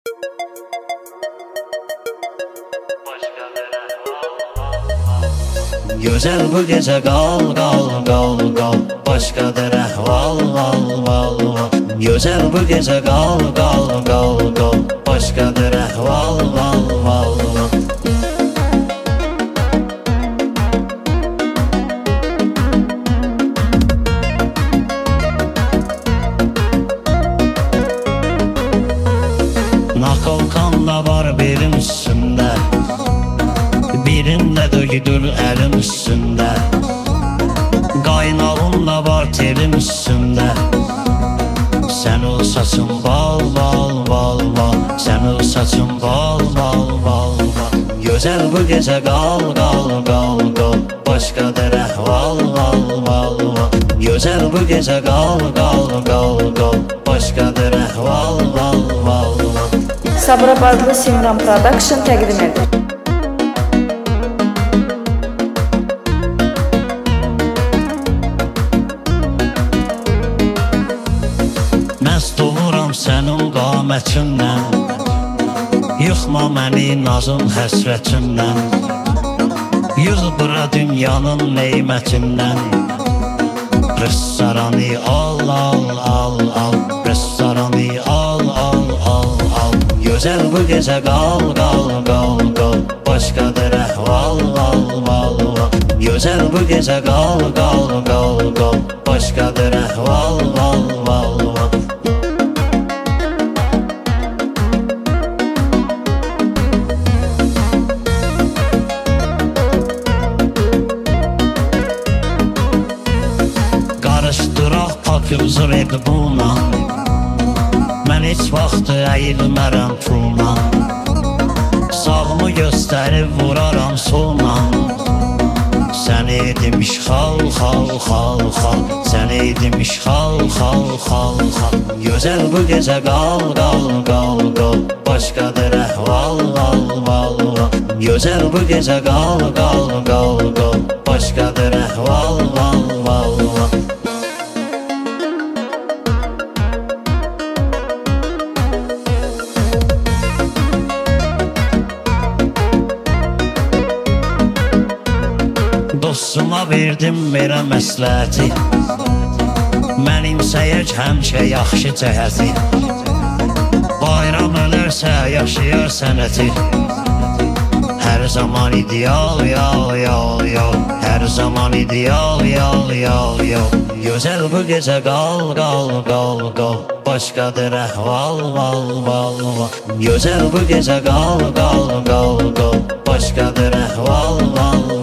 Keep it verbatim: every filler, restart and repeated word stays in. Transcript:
Gözəl bu gecə qal, qal, qal, qal, başqadır əhval, val, val, val. Gözəl bu gecə qal, qal, qal, qal, başqadır əhval, val, val, val. Nakolkanla var belim üstündə, birində dökülür əlim üstündə. Qaynağımla var telim üstündə. Sən o saçın bal, bal, bal, bal. Sən o saçın bal, bal, bal, bal. Gözəl bu gecə qal, qal, qal, qal, başqadır əhval, val, val, val. Gözəl bu gecə qal, qal, qal, qal, başqadır əhval, val, val, val. Sabirabadlı Simran Production təqdim edir. Məst oluram sənin qamətindən, yıxma məni nazın həsrətindən. Yığ bura dünyanın neymətindən. Restoranı al, al, al, al. Restoranı al, al, al, al. Gözəl bu gecə qal, qal, qal, qal, başqadır əhval, val, val, val. Gözəl bu gecə qal, qal, qal, qal, başqadır əhval, val, val, val. Qarışdıraq pakımızı red buna. Mən heç vaxt əyilmərəm puluna. Sağımı göstərib vuraram soluna. Sən edim işxal, xal, xal, xal. Sən edim işxal, xal, xal, xal. Gözəl bu gecə qal, qal, qal, qal, başqadır əhval, val, val, val. Gözəl bu gecə qal, qal, qal, qal, başqadır əhval, val, val, val. Dostuma verdim belə məsləhəti, mənim səyək həmişə yaxşı cəhəti. Bayram ölərsə yaşayar sənəti. Hər zaman ideal, yal, yal, yal. Hər zaman ideal, yal, yal, yal. Gözəl bu gecə qal, qal, qal, qal, başqadır əhval, val, val, val. Gözəl bu gecə qal, qal, qal, qal, başqadır əhval, val,